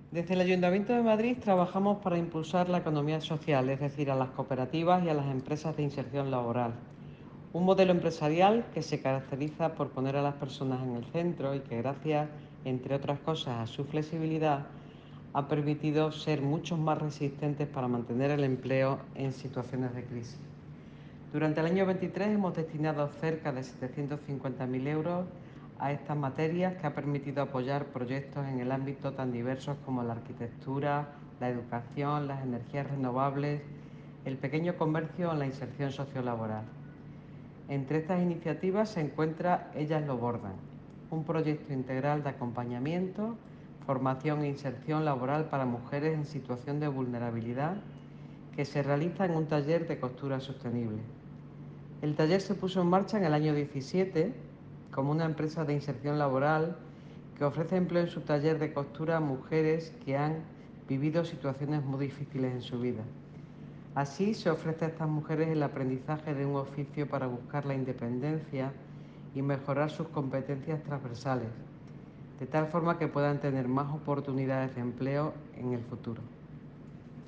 Desde el Ayuntamiento de Madrid trabajamos para impulsar la economía social, es decir, a las cooperativas y a las empresas de inserción laboral. Un modelo empresarial que se caracteriza por poner a las personas en el centro y que gracias, entre otras cosas, a su flexibilidad, ha permitido ser mucho más resistentes para mantener el empleo en situaciones de crisis. Durante el año 23 hemos destinado cerca de 750.000 euros a estas materias que ha permitido apoyar proyectos en el ámbito tan diversos como la arquitectura, la educación, las energías renovables, el pequeño comercio o la inserción sociolaboral. Entre estas iniciativas se encuentra Ellas lo bordan, un proyecto integral de acompañamiento, formación e inserción laboral para mujeres en situación de vulnerabilidad que se realiza en un taller de costura sostenible. El taller se puso en marcha en el año 17 como una empresa de inserción laboral que ofrece empleo en su taller de costura a mujeres que han vivido situaciones muy difíciles en su vida. Así se ofrece a estas mujeres el aprendizaje de un oficio para buscar la independencia y mejorar sus competencias transversales, de tal forma que puedan tener más oportunidades de empleo en el futuro.